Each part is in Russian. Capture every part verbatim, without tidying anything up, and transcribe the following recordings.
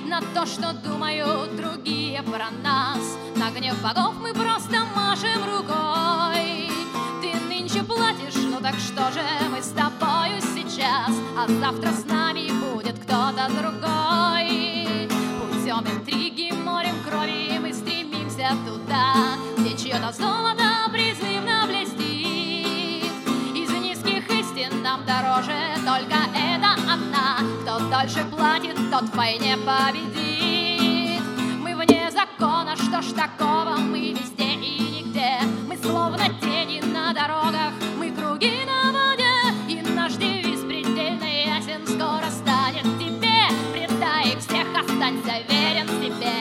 на то, что думают другие про нас. На гнев богов мы просто машем рукой. Ты нынче платишь, ну так что же мы с тобою сейчас? А завтра с нами будет кто-то другой. Путем интриги, морем крови мы стремимся туда, где чье-то золото призывно блестит. Из низких истин нам дороже только эта одна: кто дольше платит, тот в войне победит. Мы вне закона, что ж такого, мы везде и нигде. Мы словно тени на дорогах, мы круги на воде. И наш девиз предельно ясен: скоро станет тебе. Предай их всех, останься верен себе.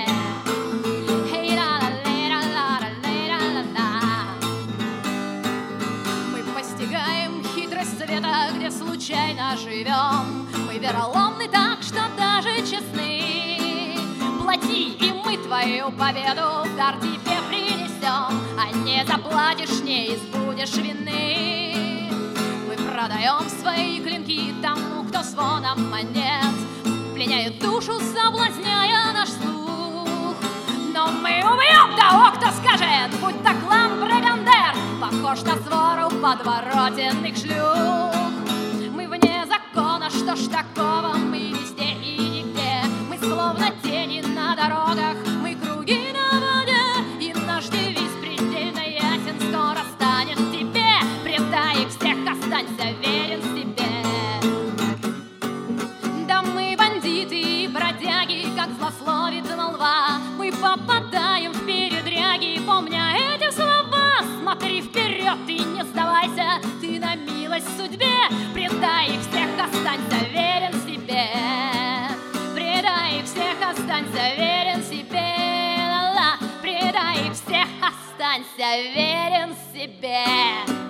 Мы постигаем хитрость света, где случайно живем. Мы вероломны так, что даже честны. Плати, и мы твою победу в дар тебе принесем. А не заплатишь, не избудешь вины. Мы продаем свои клинки тому, кто звоном монет пленяет душу, соблазняя наш слух. Но мы убьем того, кто скажет: будь то клан Брагандер, похож на свору подворотенных шлюх. Мы вне закона, что ж такого, мы везде и нигде. Мы словно тени на дорогах, мы круги на воде. И наш девиз предельно ясен: скоро станет тебе. Предай их всех, останься верен себе. Да мы бандиты и бродяги, как злословит молва. Мы попадаем в передряги, помня эти слова. Смотри вперед и не сдавайся, ты на милость судьбе. Предай их всех, останься верен себе. Предай их всех, останься верен себе. Ла-ла. Предай их всех, останься верен себе.